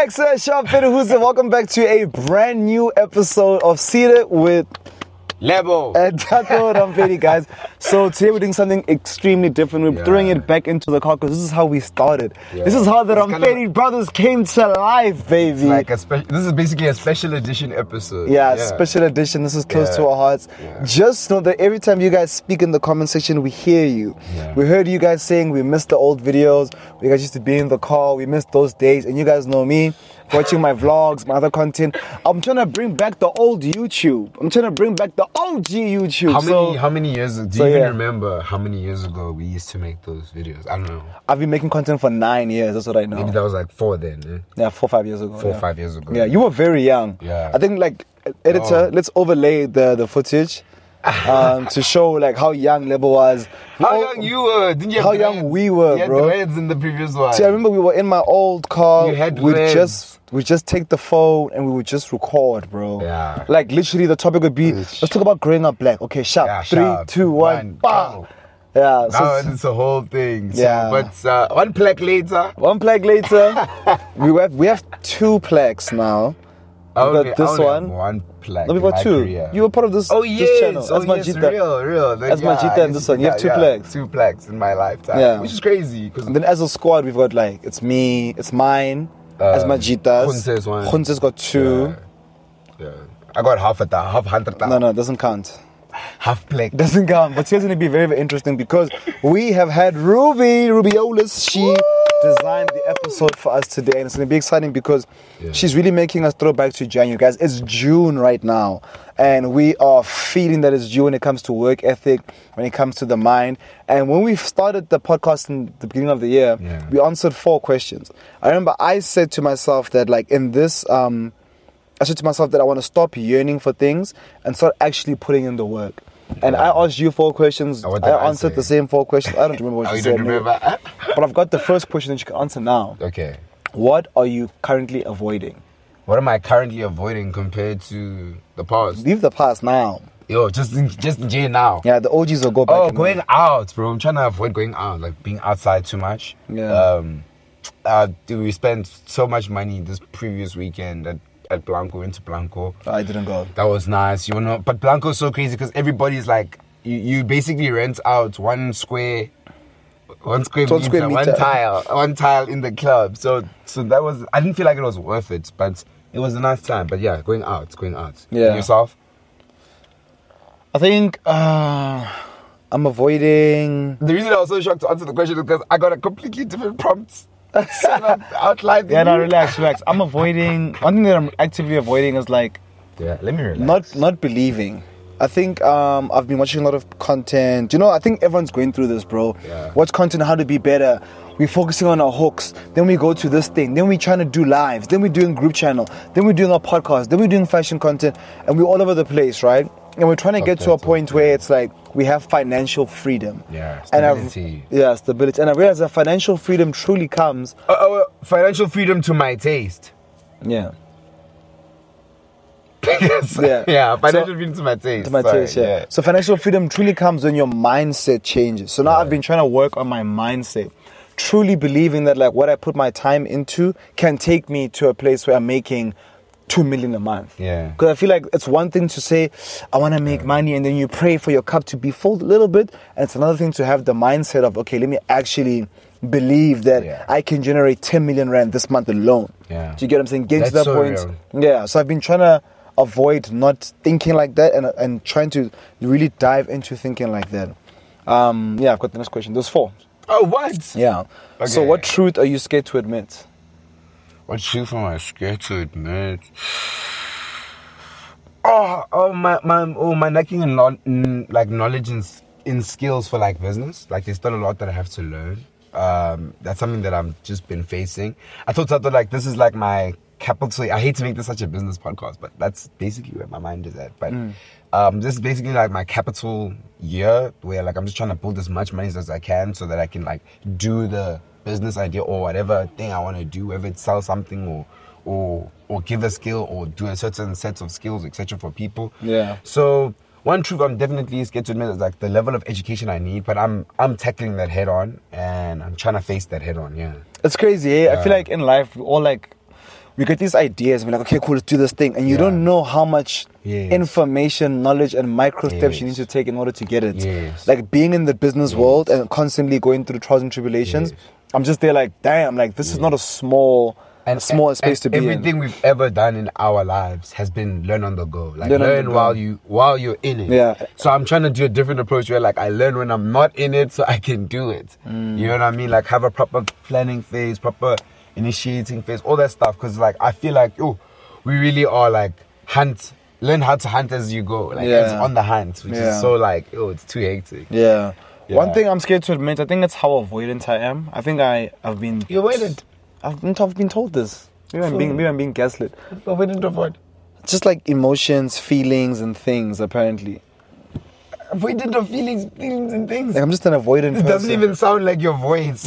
Relax, Sean Peterhusen. Welcome back to a brand new episode of Seated with Lebo and Tato Rampedi, guys. So today we're doing something extremely different. We're throwing it back into the car because this is how we started. This is how the Rampedi brothers came to life, baby. Like this is basically a special edition episode. Special edition. This is close to our hearts. Just know that every time you guys speak in the comment section, we hear you. We heard you guys saying we missed the old videos. We guys used to be in the car. We missed those days. And you guys know me, watching my vlogs, my other content. I'm trying to bring back the old YouTube. I'm trying to bring back the OG YouTube. How many years do you even remember how many years ago we used to make those videos? I don't know. I've been making content for 9 years. That's what I know. Maybe that was like 4 then. Yeah, 4 or 5 years ago. 4 or 5 years ago. Yeah, you were very young. Yeah. I think like editor, let's overlay the footage to show like how young Lebo was. How young you were? Didn't you have how dreads? young we were, you bro. had dreads in the previous one. See, I remember we were in my old car. You had we'd dreads. just take the phone and we would just record, bro. Yeah. Like literally the topic would be, let's talk about growing up black. Okay, sharp. Yeah, 3, sharp. 2, 1, bam. Yeah. Now it's a whole thing. So, Yeah. But one plaque later. One plaque later, we have 2 plaques now. I this only one. have one plaque. No, we got 2. Career. You were part of this, this channel. As Majita. Real. As Majita and this one. You have 2 plaques. 2 plaques in my lifetime. Yeah. Which is crazy. And then as a squad, we've got like, it's me, it's mine, as Majita's. Khunse's one. Khunse's got 2. Yeah. I got half 100,000. No, it doesn't count. Half plaque. Doesn't count. But here's going to be very, very interesting because we have had Rubiolis. She designed the episode for us today, and it's going to be exciting because she's really making us throw back to January. Guys, it's June right now, and we are feeling that it's June when it comes to work ethic, when it comes to the mind. And when we started the podcast in the beginning of the year, we answered 4 questions. I remember I said to myself that like in this I said to myself that I want to stop yearning for things and start actually putting in the work. And I asked you 4 questions. I answered the same 4 questions. I don't remember what you said. But I've got the first question that you can answer now. Okay. What are you currently avoiding? What am I currently avoiding compared to the past? Leave the past now. Yo, just in jail now. Yeah, the OGs will go back. Oh, going out, bro. I'm trying to avoid going out, like being outside too much. Yeah. We spent so much money this previous weekend at Blanco, into Blanco. I didn't go. That was nice, but Blanco is so crazy because everybody's like, you basically rent out one square meter, one tile in the club. So that was, I didn't feel like it was worth it, but it was a nice time. But yeah, going out. Yeah. And yourself? I think I'm avoiding. The reason I was so shocked to answer the question is because I got a completely different prompt. Outline. Yeah, no, relax. I'm avoiding. One thing that I'm actively avoiding is like, let me relax. Not believing. I think I've been watching a lot of content. I think everyone's going through this, bro. Watch content, how to be better. We're focusing on our hooks. Then we go to this thing. Then we're trying to do lives. Then we're doing group channel. Then we're doing our podcast. Then we're doing fashion content. And we're all over the place, right? And we're trying to get to a point where it's like we have financial freedom. Yeah, stability. Stability. And I realize that financial freedom truly comes... financial freedom to my taste. Yeah. Yeah, financial freedom to my taste. To my taste, yeah. So financial freedom truly comes when your mindset changes. So now I've been trying to work on my mindset. Truly believing that like what I put my time into can take me to a place where I'm making 2 million a month. Yeah. Because I feel like it's one thing to say, I want to make money, and then you pray for your cup to be full a little bit. And it's another thing to have the mindset of, okay, let me actually believe that I can generate 10 million rand this month alone. Yeah. Do you get what I'm saying? Getting to that so point. real. Yeah. So I've been trying to avoid not thinking like that and trying to really dive into thinking like that. I've got the next question. There's 4. Oh, what? Yeah. Okay. So what truth are you scared to admit? What truth am I scared to admit? My lacking in knowledge in skills for like business. Like there's still a lot that I have to learn. That's something that I've just been facing. I thought like this is like my capital. I hate to make this such a business podcast, but that's basically where my mind is at. But this is basically like my capital year where like I'm just trying to build as much money as I can so that I can like do the business idea or whatever thing I want to do, whether it's sell something or give a skill or do a certain set of skills, etc. for people. Yeah. So one truth I'm definitely scared to admit is like the level of education I need, but I'm tackling that head on and I'm trying to face that head on. Yeah. It's crazy. I feel like in life we all like we get these ideas and we're like, okay, cool, let's do this thing. And you don't know how much information, knowledge, and micro steps you need to take in order to get it. Yes. Like being in the business world and constantly going through trials and tribulations, I'm just there like, damn, like this is not a small space to be in. Everything we've ever done in our lives has been learn on the go. Like learn while you're in it. Yeah. So I'm trying to do a different approach where like I learn when I'm not in it so I can do it. You know what I mean? Like have a proper planning phase, proper initiating phase, all that stuff. Because like I feel like we really are like learn how to hunt as you go. Like it's on the hunt, which is so like it's too hectic. Yeah. One thing I'm scared to admit, I think it's how avoidant I am. I think I've been. You're avoidant. I've been told this. Maybe I'm being gaslit. Avoidant of what? Just like emotions, feelings, and things. Apparently. Avoidant of feelings and things. Like I'm just an avoidant person. It doesn't even sound like your voice.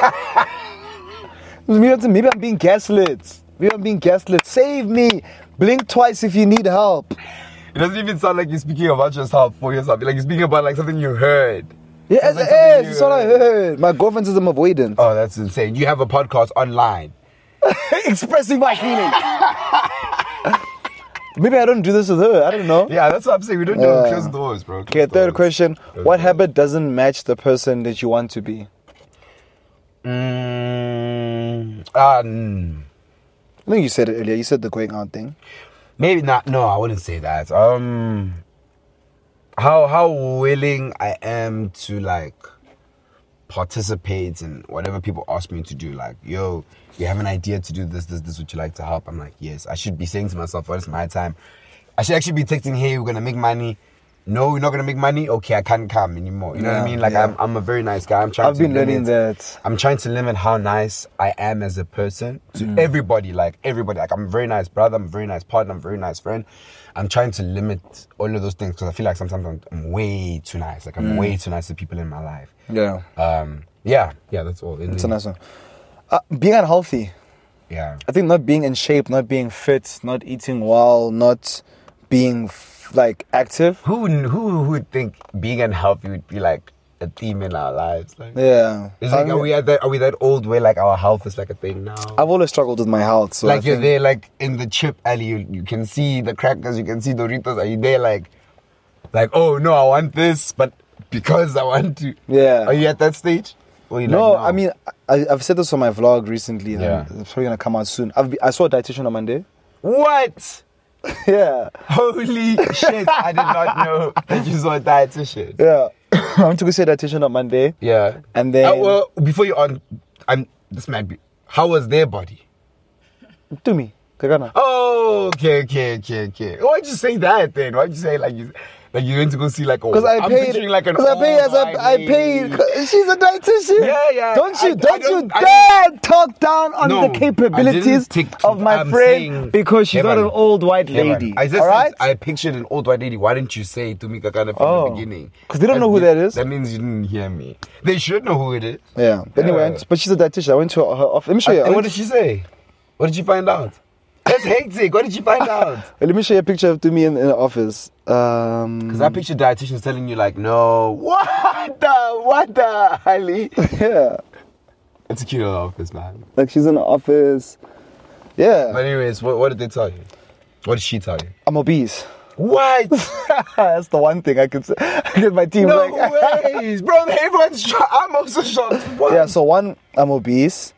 Maybe I'm being gaslit. Save me. Blink twice if you need help. It doesn't even sound like you're speaking about yourself for yourself. Like you're speaking about like something you heard. Yeah, it is. That's what I heard. My girlfriend says I'm avoidant. Oh, that's insane. You have a podcast online. Expressing my feelings. Maybe I don't do this with her. I don't know. Yeah, that's what I'm saying. We don't do closed doors, bro. Okay, third question. What habit doesn't match the person that you want to be? I think you said it earlier. You said the going out thing. Maybe not. No, I wouldn't say that. How willing I am to like participate in whatever people ask me to do. Like, yo, you have an idea to do this, would you like to help? I'm like, yes. I should be saying to myself, well, it's my time. I should actually be texting, hey, we're gonna make money. No, we're not gonna make money. Okay, I can't come anymore. You know what I mean? Like, I'm a very nice guy. I've been learning that. I'm trying to limit how nice I am as a person to everybody. Like everybody. Like I'm a very nice brother. I'm a very nice partner. I'm a very nice friend. I'm trying to limit all of those things because I feel like sometimes I'm way too nice. Like I'm way too nice to people in my life. Yeah. Yeah. That's all. It's a nice one. Being unhealthy. Yeah. I think not being in shape, not being fit, not eating well, not being like active. Who would think being unhealthy would be like a theme in our lives? Like, yeah. It's like, are we that old where like our health is like a thing now? I've always struggled with my health. So like you're there like in the chip alley, you can see the crackers, you can see Doritos. Are you there like oh no, I want this, but because I want to. Yeah. Are you at that stage? No, like, no, I mean I've said this on my vlog recently. Yeah. It's probably gonna come out soon. I saw a dietitian on Monday. What? Yeah. Holy shit, I did not know that you saw a dietitian. Yeah. I went to go see a dietitian on Monday. Yeah. And then... well, before you on... this might be... How was their body? To me. Kagana. Oh, okay. Why'd you say that then? Why'd you say like you went to go see like... Because I paid... Because I paid... She's a dietitian. Yeah. Don't you dare talk down on the capabilities of my friend because she's not an old white lady. I pictured an old white lady. Why didn't you say it to me Kakana from the beginning? Because they don't know who that is. That means you didn't hear me. They should know who it is. Yeah. But anyway, but she's a dietitian. I went to her office. Let me show you. What did she say? What did you find out? That's hectic. What did you find out? Let me show you a picture of me in the office. Because I picture dietitians telling you like, no, what the Ali? Yeah. It's a cute little office, man. Like she's in the office. Yeah. But anyways, what did they tell you? What did she tell you? I'm obese. What? That's the one thing I could say. I get my team no like... ways. Bro, everyone's shocked. I'm also shocked. What? Yeah, so one, I'm obese.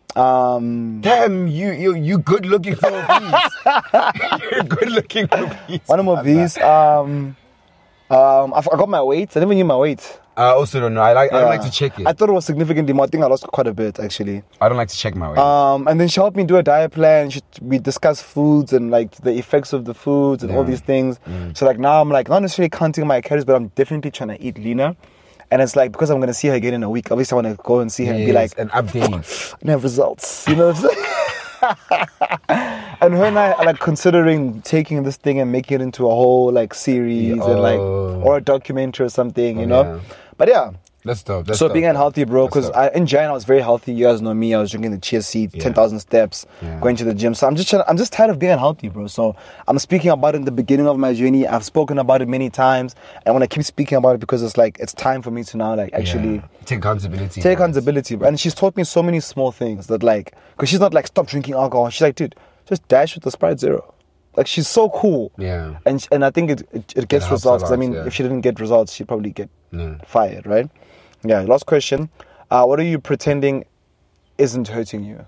Damn, you good looking for obese. You're good looking for obese. When I'm obese, I got my weight. I never knew my weight. I also don't know. I don't like to check it. I thought it was significantly more. I think I lost quite a bit actually. I don't like to check my weight. And then she helped me do a diet plan. We discussed foods and like the effects of the foods and all these things. So like now I'm like not necessarily counting my calories, but I'm definitely trying to eat leaner. And it's like, because I'm going to see her again in a week, obviously I want to go and see her and be like... an update. And have results, you know what I'm saying? And her and I are like considering taking this thing and making it into a whole like series and like, or a documentary or something, you know? But yeah. That's dope. So being unhealthy, bro, because in January I was very healthy. You guys know me. I was drinking the chia seed, 10,000 steps, going to the gym. So I'm just tired of being unhealthy, bro. So I'm speaking about it in the beginning of my journey. I've spoken about it many times. I want to keep speaking about it because it's like it's time for me to now like actually take accountability. Take accountability, bro. And she's taught me so many small things that like, because she's not like stop drinking alcohol. She's like, dude, just dash with the Sprite Zero. Like, she's so cool. Yeah. And I think it gets helps results. a 'Cause I lot, mean, yeah. if she didn't get results, she'd probably get Yeah. fired, right? Yeah, last question. What are you pretending isn't hurting you?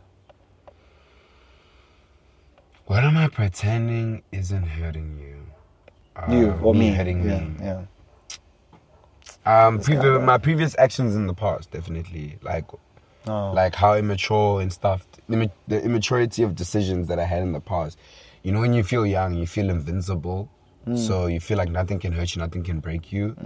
What am I pretending isn't hurting you? You or me? Hurting yeah, me. yeah. My previous actions in the past, definitely. Like Oh. like how immature and stuff, the immaturity of decisions that I had in the past. You know, when you feel young, you feel invincible. So you feel like nothing can hurt you, nothing can break you.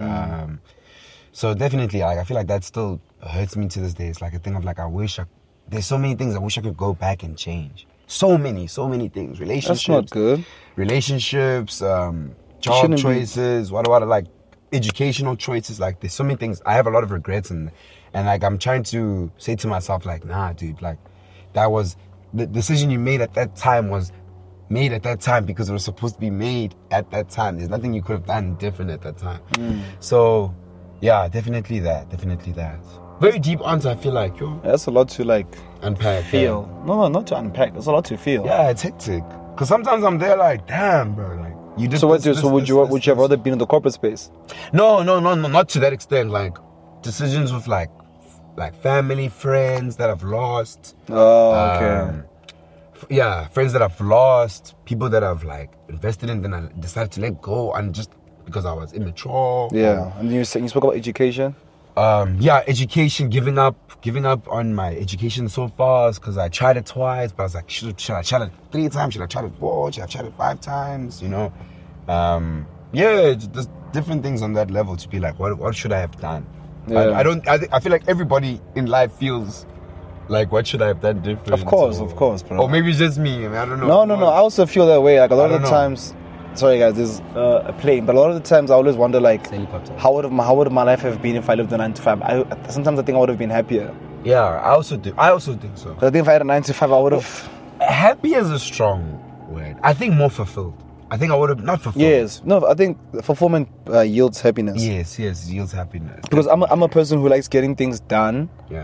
So definitely, like, I feel like that still hurts me to this day. It's like a thing of like, there's so many things I wish I could go back and change. So many things. Relationships. That's not good. Relationships, job shouldn't be- choices, what like educational choices. Like, there's so many things. I have a lot of regrets and like, I'm trying to say to myself, like, nah, dude, like, that was the decision you made at that time was made at that time because it was supposed to be made at that time. There's nothing you could have done different at that time. So, yeah, definitely that. Very deep answer, I feel like, yo. That's a lot to like Unpack. feel. No, not to unpack. There's a lot to feel. Yeah, it's hectic. Because sometimes I'm there like, damn, bro, like, you did So what? this, Would you have rather been in the corporate space? No, not to that extent. Like, decisions with like family, friends that I've lost. Oh, okay. Yeah, friends that I've lost, people that I've like invested in, then I decided to let go, and just because I was immature. Yeah, and you spoke about education. Yeah, education, giving up on my education so fast because I tried it twice, but I was like, should I try it 3 times? Should I try it 4? Should I try it 5 times? You know, yeah, there's different things on that level to be like, what should I have done? Yeah. I feel like everybody in life feels like, what should I have done different? Of course, bro. Or maybe it's just me. I don't know. No. I also feel that way. Like a lot of the know. times. Sorry, guys. There's a plane, but a lot of the times I always wonder, like, Helicopter. how would my life have been if I lived a 9 to 5? Sometimes I think I would have been happier. Yeah, I also think so. But I think if I had a 9 to 5, I would have. Happy is a strong word. I think more fulfilled. I think I would have not fulfilled. Yes. No, I think fulfillment yields happiness. Yes, yields happiness. Because I'm a person who likes getting things done, Yeah.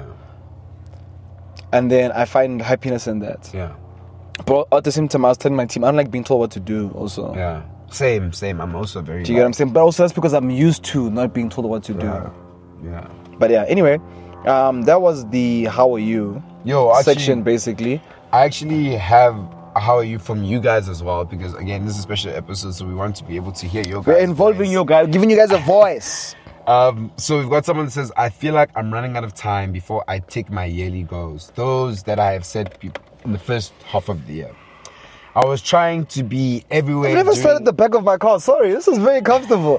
and then I find happiness in that. Yeah. But at the same time, I was telling my team, I don't like being told what to do also. Yeah. Same. I'm also very. Do you get what I'm saying? But also that's because I'm used to not being told what to do. Yeah. But yeah, anyway, that was the how are you section basically. I actually have a how are you from you guys as well, because again, this is a special episode, so we want to be able to hear your guys. We're involving you guys, giving you guys a voice. So we've got someone that says, I feel like I'm running out of time before I take my yearly goals. Those that I have set in the first half of the year. I was trying to be everywhere. I've never sat at the back of my car. Sorry, this is very comfortable.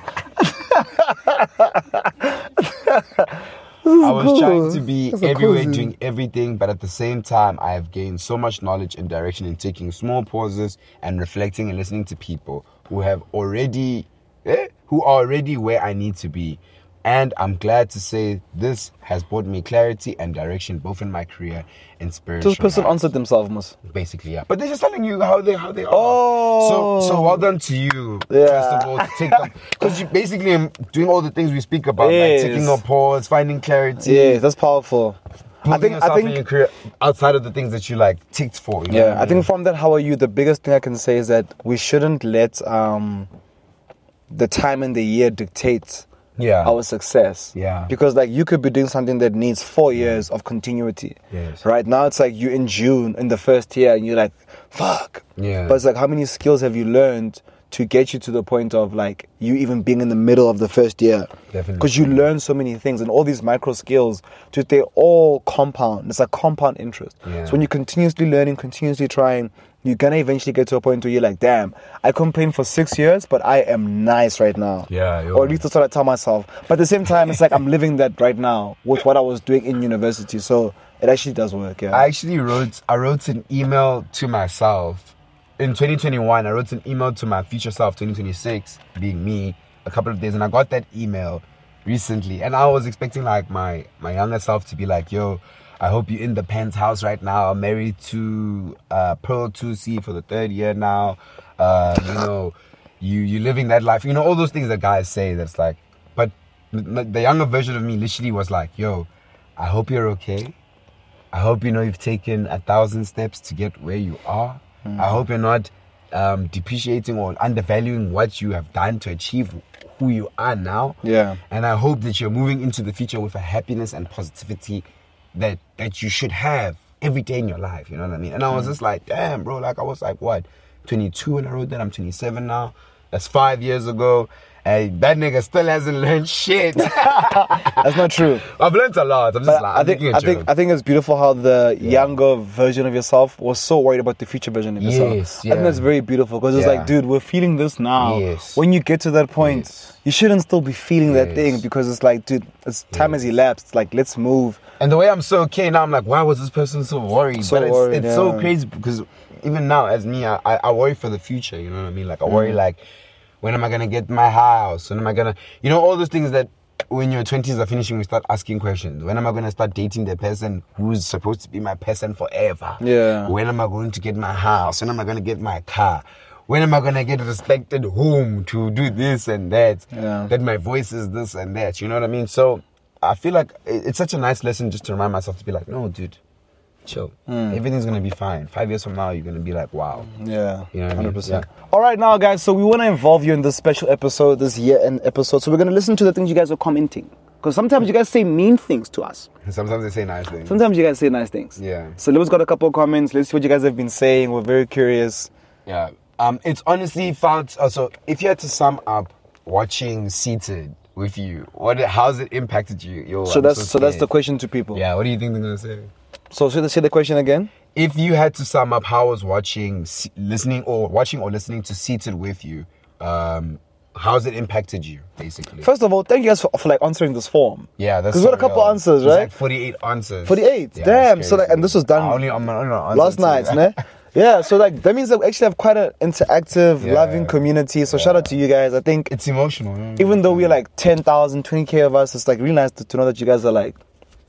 I was trying to be This is everywhere, cozy. doing everything, but at the same time, I have gained so much knowledge and direction in taking small pauses and reflecting and listening to people who are already where I need to be. And I'm glad to say this has brought me clarity and direction both in my career and spiritual This person life. answered themselves, Mus. Basically, yeah. But they're just telling you how they are. Oh. So well done to you, Yeah. first of all, to take them. Because you basically are doing all the things we speak about, Yes. like taking a pause, finding clarity. Yeah, that's powerful. I Building yourself in your think career outside of the things that you like ticked for. You know yeah, what I think from that how are you, the biggest thing I can say is that we shouldn't let the time in the year dictate yeah. our success. Yeah. Because like you could be doing something that needs 4 years of continuity. Yes. Right now it's like you in June in the first year and you're like, fuck. Yeah. But it's like how many skills have you learned to get you to the point of like you even being in the middle of the first year? Definitely. Because you learn so many things and all these micro skills, just they all compound. It's like compound interest. Yeah. So when you're continuously learning, continuously trying, you're gonna eventually get to a point where you're like, damn, I complained for 6 years, but I am nice right now. Yeah, Or at least that's what I tell myself. But at the same time, it's like I'm living that right now with what I was doing in university. So it actually does work, yeah. I wrote an email to myself in 2021. I wrote an email to my future self, 2026, being me, a couple of days, and I got that email recently. And I was expecting like my younger self to be like, yo, I hope you're in the penthouse right now. I'm married to Pearl 2C for the 3rd year now. You know, you living that life. You know, all those things that guys say that's like, but the younger version of me literally was like, yo, I hope you're okay. I hope you know you've taken 1,000 steps to get where you are. I hope you're not depreciating or undervaluing what you have done to achieve who you are now. Yeah. And I hope that you're moving into the future with a happiness and positivity that you should have every day in your life. You know what I mean? And I was just like, damn, bro. Like, I was like, what? 22 when I wrote that. I'm 27 now. That's 5 years ago. And that nigga still hasn't learned shit. That's not true. I've learned a lot. I'm just like, I think it's beautiful how the younger version of yourself was so worried about the future version of yourself. Yes, I think that's very beautiful because it's like, dude, we're feeling this now. Yes. When you get to that point, you shouldn't still be feeling that thing because it's like, dude, time has elapsed. It's like, let's move. And the way I'm so okay now, I'm like, why was this person so worried? So but worried, it's so crazy because even now, as me, I worry for the future. You know what I mean? Like, I worry like, when am I going to get my house? When am I going to... You know, all those things that when your 20s are finishing, we start asking questions. When am I going to start dating the person who's supposed to be my person forever? Yeah. When am I going to get my house? When am I going to get my car? When am I going to get a respected home to do this and that? Yeah. That my voice is this and that. You know what I mean? So I feel like it's such a nice lesson just to remind myself to be like, no, dude. Chill. Everything's gonna be fine. 5 years from now, you're gonna be like, wow. Yeah, you know what 100%. I mean? Yeah. All right, now, guys. So we want to involve you in this special episode, this year-end episode. So we're gonna listen to the things you guys are commenting, because sometimes you guys say mean things to us. Sometimes they say nice things. Sometimes you guys say nice things. Yeah. So Leo's got a couple of comments. Let's see what you guys have been saying. We're very curious. Yeah. It's honestly felt. So if you had to sum up watching Seated with you, how's it impacted you? So that's the question to people. Yeah. What do you think they're gonna say? So should I say the question again? If you had to sum up how was listening to Seated with you, how's it impacted you, basically? First of all, thank you guys for like answering this form. Yeah, that's because we got a couple answers, right? Like 48 answers. 48. Yeah, damn. So like, and this was done only last night, ne? Yeah. So like, that means that we actually have quite an interactive, loving community. So shout out to you guys. I think it's emotional. Even though we're like 10,000, 20K of us, it's like really nice to know that you guys are like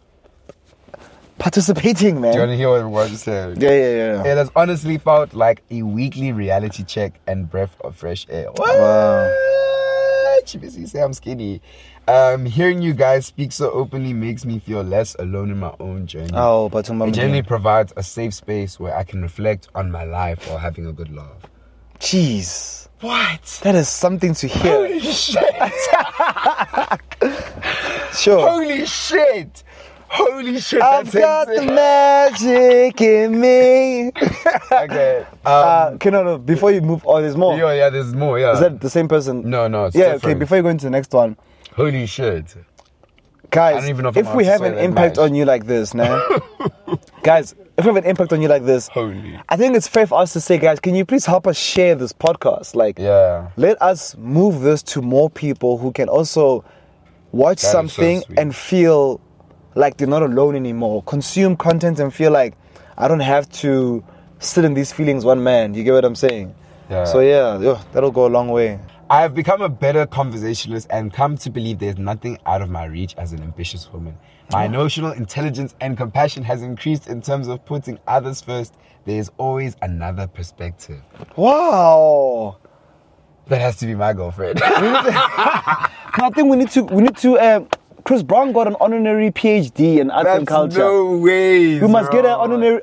participating, man. Do you want to hear what everyone said? Yeah. It has honestly felt like a weekly reality check and breath of fresh air. What? Wow. You basically say I'm skinny. Hearing you guys speak so openly makes me feel less alone in my own journey. Oh, but it generally provides a safe space where I can reflect on my life while having a good laugh. Jeez. What? That is something to hear. Holy shit. Sure. Holy shit. Holy shit. I've got the magic in me. Okay. No, before you move on, there's more. Yeah, there's more, yeah. Is that the same person? No, it's yeah, different. okay, before you go into the next one. Holy shit. Guys, I don't even know if we have an impact on you like this, nah? Guys, if we have an impact on you like this, holy. I think it's fair for us to say, guys, can you please help us share this podcast? Like, let us move this to more people who can also watch something and feel like they're not alone anymore. Consume content and feel like I don't have to sit in these feelings one man. You get what I'm saying? Yeah. So that'll go a long way. I have become a better conversationalist and come to believe there's nothing out of my reach as an ambitious woman. My emotional intelligence and compassion has increased in terms of putting others first. There's always another perspective. Wow. That has to be my girlfriend. I think we need to Chris Brown got an honorary PhD in arts and culture. No way. You must get an honorary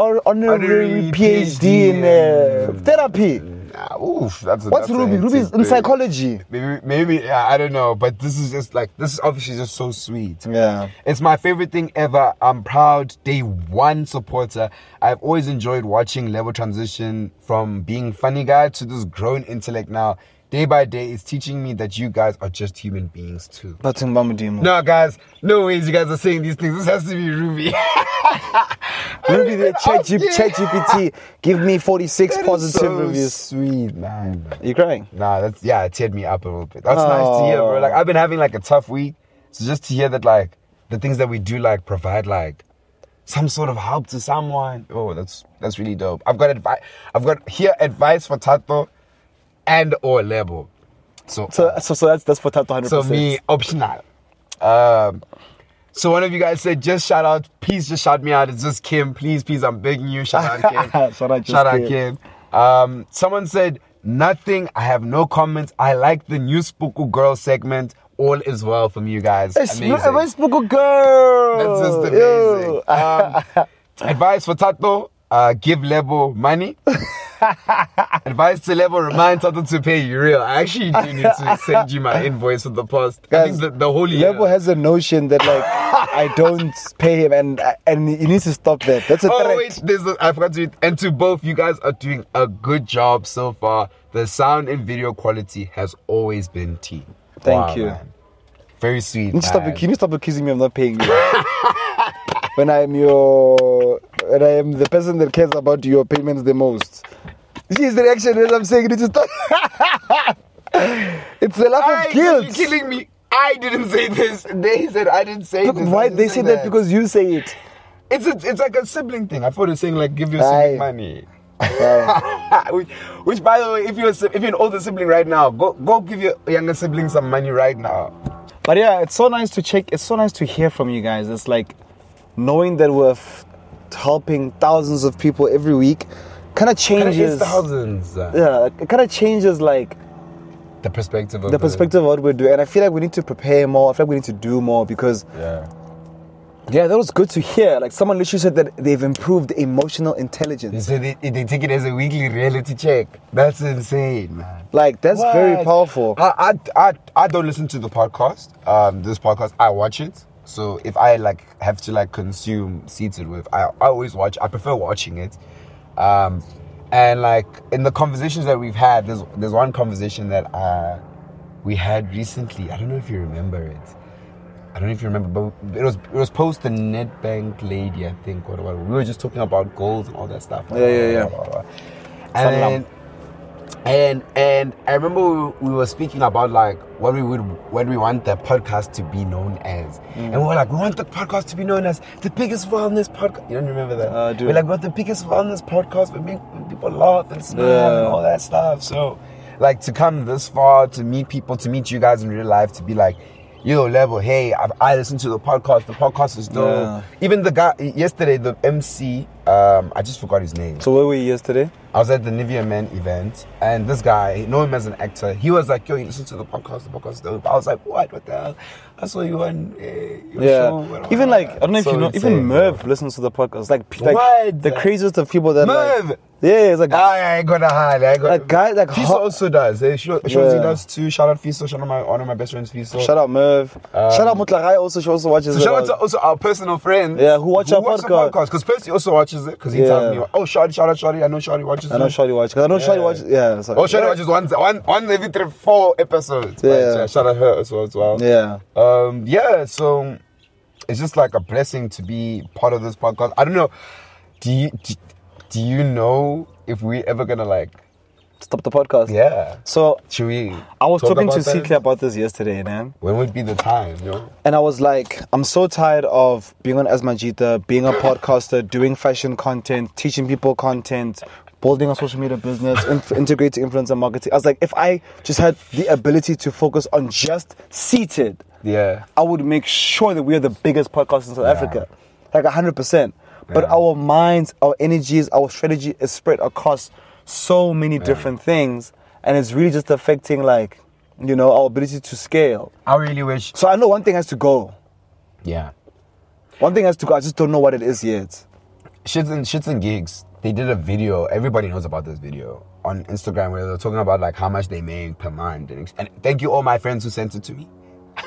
PhD in therapy. Oof, what's Ruby? Ruby's in psychology. Maybe I don't know, but this is obviously just so sweet. Yeah, it's my favorite thing ever. I'm proud day one supporter. I've always enjoyed watching Lebo transition from being funny guy to this grown intellect now. Day by day, it's teaching me that you guys are just human beings too. That's in Bamadimo. No, guys, no ways you guys are saying these things. This has to be Ruby. Ruby, the ChatGPT. Give me 46 that positive so reviews. Sweet, man. You crying? Nah, it teared me up a little bit. That's nice to hear, bro. Like, I've been having like a tough week. So just to hear that, like, the things that we do, like, provide like some sort of help to someone. Oh, that's really dope. I've got advice for Tato and or Lebo. So that's for Tato 100%. So me, optional. So one of you guys said, just shout out. Please just shout me out. It's just Kim. Please, I'm begging you. Shout out Kim. shout out Kim. Someone said, nothing. I have no comments. I like the new Spooku Girl segment. All is well from you guys. Amazing. Spooku Girl. That's just amazing. Advice for Tato. Give Lebo money. Advice to Level, remind Tato to pay you real. I actually do need to send you my invoice for the past. Guys, I think the whole year. Level has a notion that like I don't pay him, and he needs to stop that. That's a threat. Wait, I forgot to read. And to both, you guys are doing a good job so far. The sound and video quality has always been T. Thank you. Man. Very sweet. Can you stop accusing me of not paying you? when I am the person that cares about your payments the most. This is the reaction as I'm saying it is stop. It's a laugh of guilt. You're killing me. I didn't say this. They said I didn't say this. Why they say that? Because you say it. It's like a sibling thing. I thought it's saying like give your sibling money. Which by the way, if you're an older sibling right now, go give your younger sibling some money right now. But yeah, it's so nice to check. It's so nice to hear from you guys. It's like knowing that we're helping thousands of people every week. Kind of changes. Thousands. Yeah, it kind of changes like the perspective of what we're doing. And I feel like we need to prepare more. I feel like we need to do more because yeah, that was good to hear. Like someone literally said that they've improved emotional intelligence. They said they take it as a weekly reality check. That's insane, man. Like that's very powerful. I don't listen to the podcast. This podcast, I watch it. So if I like have to like consume Seated With, I always watch. I prefer watching it. And like in the conversations that we've had, there's one conversation that we had recently. I don't know if you remember it. I don't know if you remember, but it was post the Nedbank lady, I think. We were just talking about goals and all that stuff. Yeah. And I remember we were speaking about like what we want the podcast to be known as, and we were like, we want the podcast to be known as the biggest wellness podcast. You don't remember that? We're like, we want the biggest wellness podcast. We make people laugh and smile and all that stuff. So, like to come this far, to meet people, to meet you guys in real life, to be like, yo, Level, hey, I listened to the podcast. The podcast is dope. Yeah. Even the guy yesterday, the MC, I just forgot his name. So where were you yesterday? I was at the Nivea Men event, and this guy, I know him as an actor. He was like, yo, you listen to the podcast. The podcast is dope. I was like, what the hell? I saw you on your show. Even like, I don't know if you know, even Merv listens to the podcast. Like what? The craziest of people that Merv! Like, yeah, it's like I got a hard. That guy, like Fiso also does. He does too. Shout out Fiso. Shout out one of my best friends, Fiso. Shout out Merv. Shout out Mutlagai also. She also watches. So shout out to also our personal friends. Yeah, who watch our podcast. Because Percy also watches it. Because he tells me, oh, Shawty. I know Shawty watches it. I know Shawty watches. I know Shawty watches. Yeah. Sorry. Oh, Shawty watches one every 4 episodes. Yeah. Like, shout out her as well. Yeah. Yeah. So it's just like a blessing to be part of this podcast. I don't know. Do you know if we ever gonna like stop the podcast? Yeah. So should we? I was talking to CK about this yesterday, man. When would be the time, you know? And I was like, I'm so tired of being on Asmajita, being a podcaster, doing fashion content, teaching people content, building a social media business, integrating influencer marketing. I was like, if I just had the ability to focus on just Seated, I would make sure that we are the biggest podcast in South Africa, like 100%. But our minds, our energies, our strategy is spread across so many different things, and it's really just affecting, like, you know, our ability to scale. I really wish. So I know one thing has to go. Yeah. One thing has to go. I just don't know what it is yet. Shits and Gigs. They did a video. Everybody knows about this video on Instagram where they're talking about like how much they make per month. And thank you all my friends who sent it to me.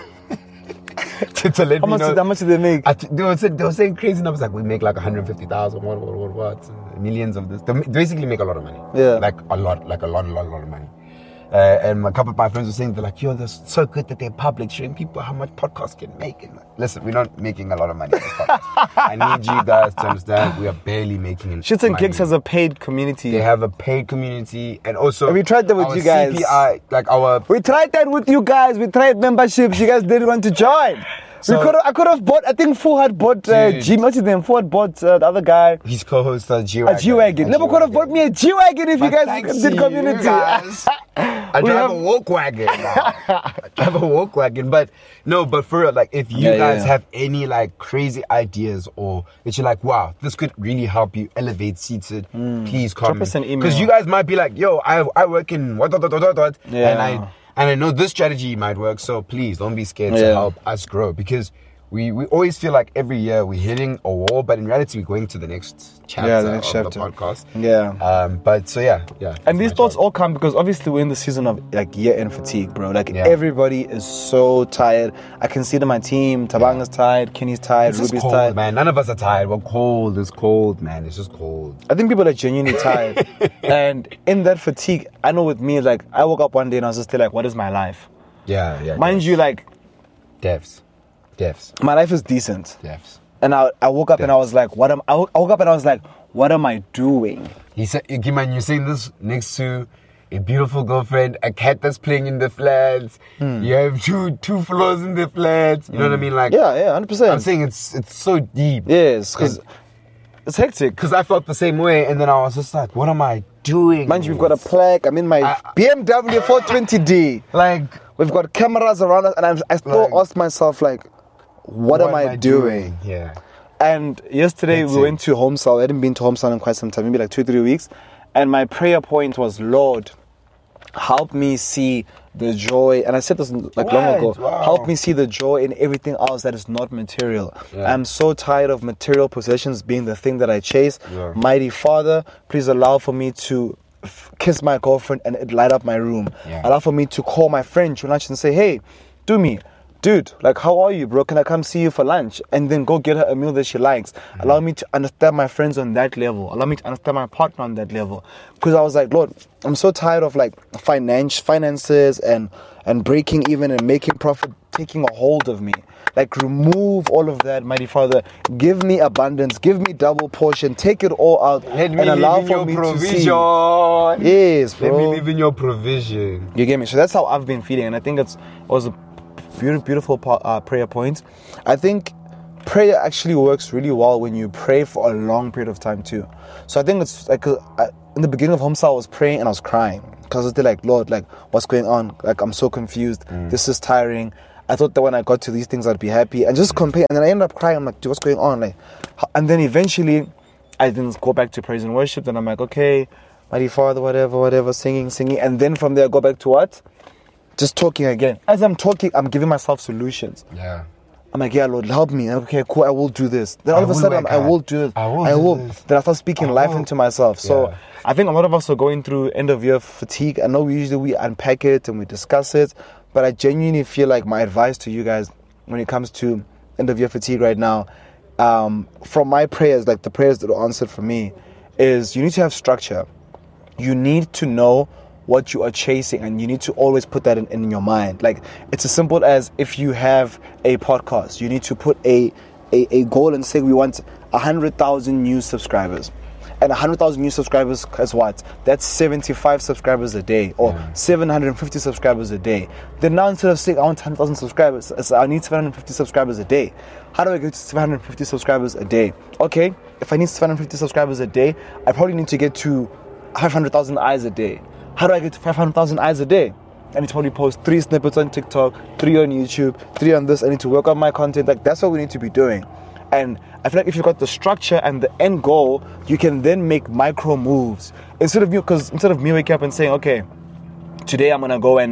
to let me know. How much did they make? They were saying crazy numbers like we make like 150,000, what, millions of this. They basically make a lot of money. Yeah. Like a lot of money. And a couple of my friends were saying, they're like, yo, they're so good that they're public, showing people how much podcasts can make. And like, listen, we're not making a lot of money on this podcast. I need you guys to understand we are barely making it. Shits and Gigs has a paid community. They have a paid community, and also we tried that with you guys. CPI, we tried that with you guys. We tried memberships. You guys didn't want to join. So, I could have bought. I think Fu had bought G. What's his name? Fu had bought the other guy. His co-host G-Wagon. A G-Wagon. Never could have bought me a G-Wagon if you guys did community. I drive a walk wagon. But for real, like if you guys have any like crazy ideas or that you're like, wow, this could really help you elevate Seated, please comment. Drop us an email. Because you guys might be like, yo, I work in what, and I know this strategy might work, so please don't be scared to help us grow, because we always feel like every year we're hitting a wall, but in reality we're going to the next chapter Yeah, the next of chapter. the podcast. Yeah. But so yeah. And these thoughts all come because obviously we're in the season of like year-end fatigue, bro. Like Yeah. everybody is so tired. I can see it in my team. Tabanga's tired, Kenny's tired, It's just Ruby's cold, tired. man. None of us are tired. We're cold. It's cold, man. It's just cold. I think people are genuinely tired. And in that fatigue, I know with me, like I woke up one day and I was just still like, what is my life? Yeah. Mind you, like Devs. my life is decent. Devs. And I woke up and I was like, I woke up and I was like, what am I doing? He said, Giman, you're saying this next to a beautiful girlfriend, a cat that's playing in the flats. You have two floors in the flats. You know what I mean? Like, Yeah, 100%. I'm saying it's so deep. Yes, because it's hectic. Because I felt the same way, and then I was just like, what am I doing? Mind you, we've got a plaque. I'm in my BMW 420D. Like, We've got cameras around us, and I still Like- ask myself, like, what am I doing? Yeah. And yesterday That's we it. went to Homesal. I hadn't been to Homesal in quite some time, maybe like 2-3 weeks. And my prayer point was, Lord, help me see the joy. And I said this like long ago. Wow. Help me see the joy in everything else that is not material. Yeah. I'm so tired of material possessions being the thing that I chase. Yeah. Mighty Father, please allow for me to kiss my girlfriend and it light up my room. Yeah. Allow for me to call my friend Chunachi and say, hey, do me. Dude, like, how are you, bro? Can I come see you for lunch? And then go get her a meal that she likes. Allow me to understand my friends on that level. Allow me to understand my partner on that level. Because I was like, Lord, I'm so tired of like finances and breaking even and making profit taking a hold of me. Like, remove all of that, mighty Father. Give me abundance. Give me double portion. Take it all out Let me and allow live in for your me provision. to see. Yes, bro. Let me live in your provision. You get me? So that's how I've been feeling, and I think it was a beautiful prayer point. I think prayer actually works really well when you pray for a long period of time too. So I think it's like in the beginning of Homesal, I was praying and I was crying because I was like, Lord, like, what's going on? Like, I'm so confused. This is tiring. I thought that when I got to these things, I'd be happy and just compare. And then I ended up crying. I'm like, dude, what's going on? Like, and then eventually, I then go back to praise and worship. Then I'm like, okay, mighty Father, whatever, singing. And then from there, I go back to what? Just talking again. As I'm talking, I'm giving myself solutions. Yeah. I'm like, yeah, Lord, help me. Okay, cool, I will do this. Then all I of a will sudden, work I will hard. do this. I will I do will. this. Then I start speaking I life will. into myself. So Yeah. I think a lot of us are going through end of year fatigue. I know we unpack it and we discuss it, but I genuinely feel like my advice to you guys when it comes to end of year fatigue right now, from my prayers, like the prayers that are answered for me, is you need to have structure. You need to know what you are chasing, and you need to always put that in your mind. Like, it's as simple as if you have a podcast, you need to put a goal and say we want 100,000 new subscribers. And 100,000 new subscribers is what? That's 75 subscribers a day, or 750 subscribers a day. Then now, instead of saying I want 100,000 subscribers, it's, I need 750 subscribers a day. How do I get to 750 subscribers a day? Okay, if I need 750 subscribers a day, I probably need to get to 500,000 eyes a day. How do I get to 500,000 eyes a day? I need to probably post 3 snippets on TikTok, 3 on YouTube, 3 on this. I need to work on my content. Like, that's what we need to be doing. And I feel like if you've got the structure and the end goal, you can then make micro moves. Instead of me waking up and saying, okay, today I'm gonna go and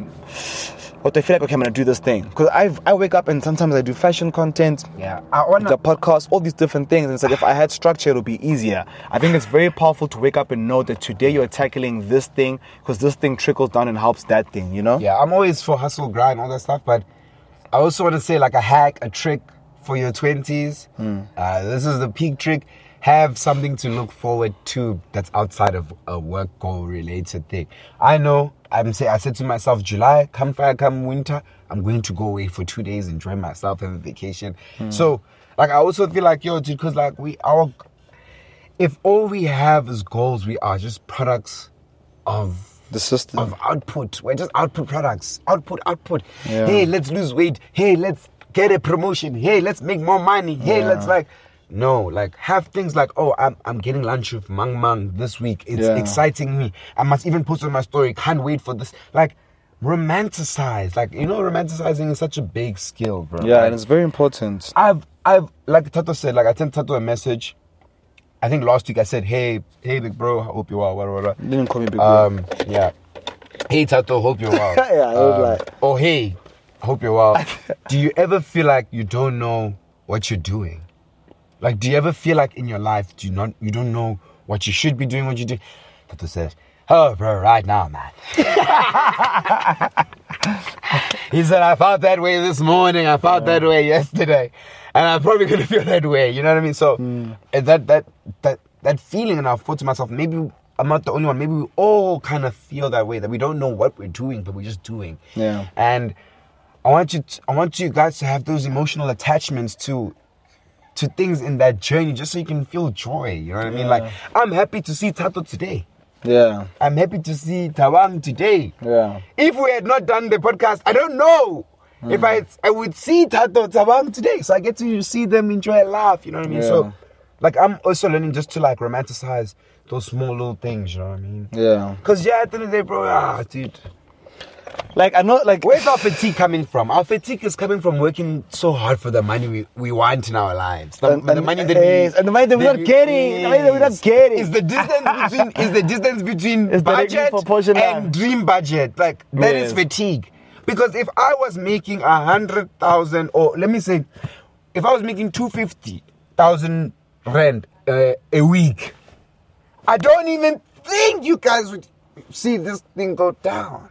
I feel like, okay, I'm gonna do this thing. Because I wake up and sometimes I do fashion content, Yeah. the podcast, all these different things. And it's like, if I had structure, it'll be easier. I think it's very powerful to wake up and know that today you're tackling this thing because this thing trickles down and helps that thing, you know? Yeah, I'm always for hustle, grind, all that stuff, but I also want to say like a hack, a trick for your 20s. This is the peak trick. Have something to look forward to that's outside of a work goal related thing. I know, I said to myself, July, come fire, come winter, I'm going to go away for 2 days, enjoy myself, have a vacation. So, like, I also feel like, yo, dude, because like if all we have is goals, we are just products of The system. of output. We're just output products. Output. Yeah. Hey, let's lose weight. Hey, let's get a promotion. Hey, let's make more money. Hey, Yeah. let's have things like, oh, I'm getting lunch with Mang Mang this week. It's Yeah. exciting me. I must even post on my story. Can't wait for this. Like, romanticize. Like, romanticizing is such a big skill, bro. Yeah, Like, and it's very important. I've like Tato said, like I sent Tato a message. I think last week I said, hey big bro, hope you're well, whatever. You didn't call me big bro. Yeah. Hey Tato, hope you're well. Yeah, I was like- Oh hey, I hope you're well. Do you ever feel like you don't know what you're doing? Like, do you ever feel like in your life you don't know what you should be doing, what you do? Tato says, oh, bro, right now, man. He said, I felt that way this morning. I felt that way yesterday. And I'm probably going to feel that way. You know what I mean? So that feeling, and I thought to myself, maybe I'm not the only one. Maybe we all kind of feel that way, that we don't know what we're doing, but we're just doing. Yeah. And I want you guys to have those emotional attachments to things in that journey, just so you can feel joy. You know what I mean? Like, I'm happy to see Tato today. Yeah. I'm happy to see Tawang today. Yeah. If we had not done the podcast, I don't know if I would see Tato Tawang today. So I get to see them enjoy a laugh. You know what I mean? Yeah. So, like, I'm also learning just to like romanticize those small little things. You know what I mean? Yeah. Because at the end of the day, bro, dude. Like, I know, like... Where's our fatigue coming from? Our fatigue is coming from working so hard for the money we want in our lives. The money that and the money that we're not getting. The money that we're not getting. Is the distance between budget and dream budget. Like, that is fatigue. Because if I was making 100,000, or let me say, if I was making 250,000 rand a week, I don't even think you guys would see this thing go down.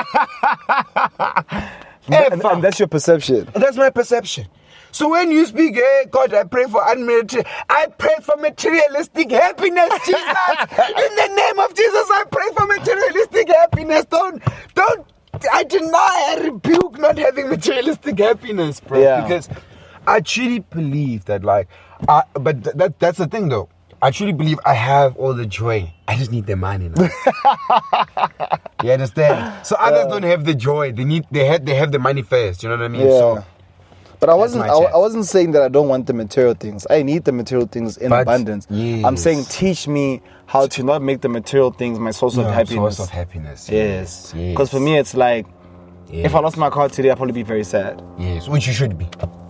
and that's your perception. That's my perception. So when you speak, hey, God, I pray for I pray for materialistic happiness, Jesus. In the name of Jesus, I pray for materialistic happiness. Don't. I deny, I rebuke not having materialistic happiness, bro. Yeah. Because I truly believe that, like, but that's the thing, though. I truly believe I have all the joy. I just need the money now. You understand? So others don't have the joy. They have the money first. You know what I mean? Yeah. So, but I wasn't saying that I don't want the material things. I need the material things in abundance. Yes. I'm saying teach me how to not make the material things my source of happiness. Source of happiness. Yes. Because for me, it's like, if I lost my car today, I'd probably be very sad. Yes, which you should be.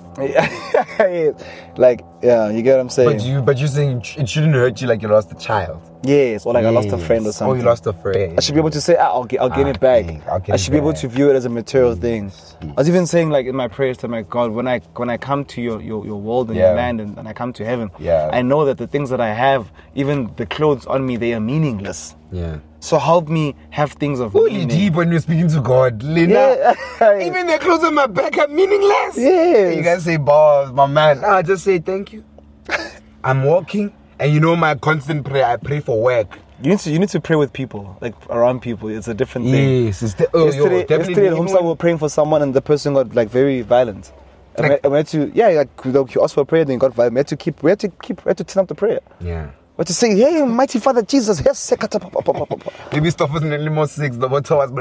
Like, yeah, you get what I'm saying? But you're saying it shouldn't hurt you like you lost a child. Yes, or like I lost a friend or something. Or you lost a friend. I should be able to say, I'll get it back. I should be able to view it as a material thing. Yes. I was even saying, like, in my prayers to my God, when I come to your world and your land and I come to heaven, I know that the things that I have, even the clothes on me, they are meaningless. Yeah. So help me have things of Holy meaning. Deep when you're speaking to God, Lena. Yeah. Even the clothes on my back are meaningless. Yes. You guys say, boss, my man. I just say thank you. I'm walking, and you know my constant prayer. I pray for work. You need to pray with people, like around people. It's a different thing. Yes. Yesterday at home, we were praying for someone, and the person got like very violent. And we had to, you asked for prayer, then you got violent. We had to turn up the prayer. Yeah. But to say, hey, mighty Father Jesus, yes, maybe stuff was in anymore 6, the water was.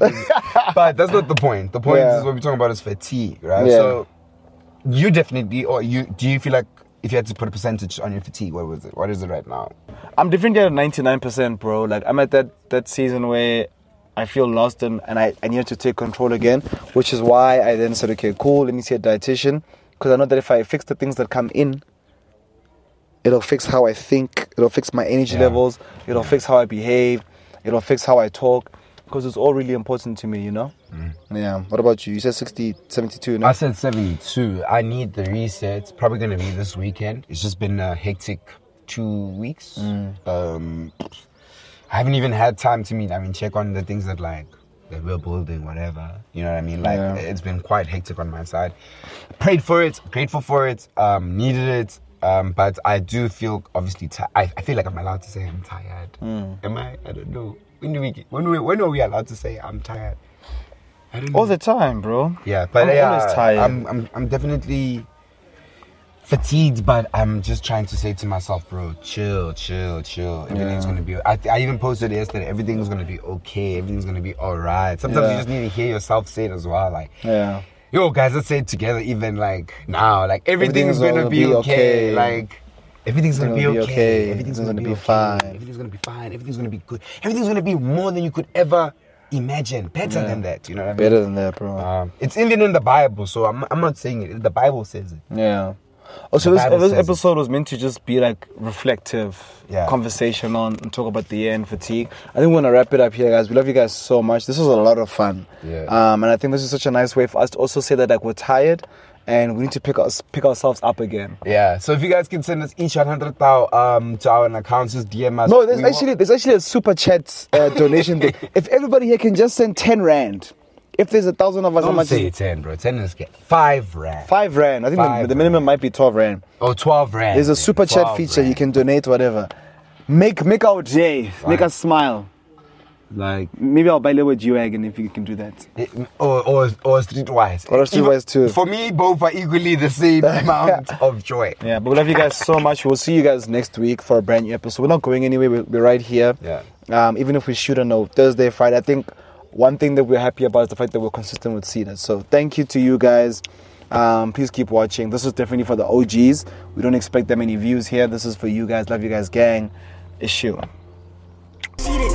But that's not the point. The point is what we're talking about is fatigue, right? Yeah. So you definitely, do you feel like if you had to put a percentage on your fatigue, what was it? What is it right now? I'm definitely at 99%, bro. Like, I'm at that season where I feel lost and I need to take control again, which is why I then said, okay, cool, let me see a dietitian, because I know that if I fix the things that come in, it'll fix how I think, it'll fix my energy levels, it'll fix how I behave, it'll fix how I talk, because it's all really important to me, you know? Yeah. What about you? You said 72, no? I said 72. I need the reset. It's probably going to be this weekend. It's just been a hectic 2 weeks. I haven't even had time to check on the things that we're building, whatever. You know what I mean? It's been quite hectic on my side. Prayed for it, grateful for it, needed it. But I do feel obviously I feel like I'm allowed to say I'm tired. Am I? I don't know. When are we allowed to say I'm tired? I don't know. All the time, bro. Yeah, but I'm always tired. I'm definitely fatigued, but I'm just trying to say to myself, bro, chill. Everything's gonna be. I even posted yesterday. Everything's gonna be okay. Everything's gonna be alright. Sometimes you just need to hear yourself say it as well. Yo, guys, let's say it together. Even now, everything's gonna be okay. Everything's gonna be okay. Everything's gonna be fine. Everything's gonna be fine. Everything's gonna be good. Everything's gonna be more than you could ever imagine. Better than that. You know what I mean? Better than that, bro. It's even in the Bible, so I'm not saying it. The Bible says it. Yeah. Oh, so The this Bible says it. episode was meant to just be like reflective, Yeah. conversational, and talk about the year and fatigue. I think we're gonna wrap it up here, guys. We love you guys so much. This was a lot of fun. Yeah. And I think this is such a nice way for us to also say that like we're tired, and we need to pick ourselves up again. Yeah. So if you guys can send us each 100,000 to our accounts, just DM us. No, there's actually a super chat donation thing. If everybody here can just send 10 rand. If there's 1,000 of us, how Don't much say is 10, bro. 10 is get 5 rand. 5 rand. I think 5 the minimum might be 12 rand. Oh, 12 rand. There's a super chat 12 feature. rand. You can donate whatever. Make our day. Make Right. us smile. Like, Maybe I'll buy a little G-Wagon if you can do that. or streetwise. Or streetwise too. For me, both are equally the same amount of joy. Yeah, but we love you guys so much. We'll see you guys next week for a brand new episode. We're not going anywhere. We're right here. Yeah. Even if we shoot on a Thursday, Friday, I think one thing that we're happy about is the fact that we're consistent with Cedar. So thank you to you guys. Please keep watching. This is definitely for the OGs. We don't expect that many views here. This is for you guys. Love you guys, gang. Issue.